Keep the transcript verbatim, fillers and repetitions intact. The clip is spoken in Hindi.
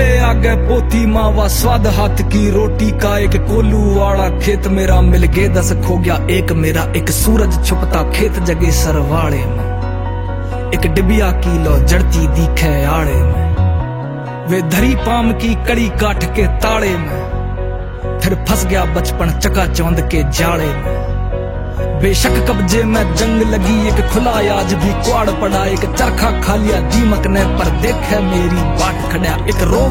चूल्हे आगे पोती मावा स्वाद हाथ की रोटी का। एक कोलू वाला खेत मेरा मिल गए दस खो गया एक मेरा। एक सूरज छुपता खेत जगे सरवाड़े में, एक डिबिया किलो जड़ती दिखे आड़े में। वे धरी पाम की कड़ी काट के ताड़े में, फिर फंस गया बचपन चका चौंद के जाड़े में। बेशक कब्जे में जंग लगी एक खुला आज भी कुआड़ पड़ा। एक चरखा खा लिया दीमक ने पर देखे मेरी बाट खड़ा। एक रो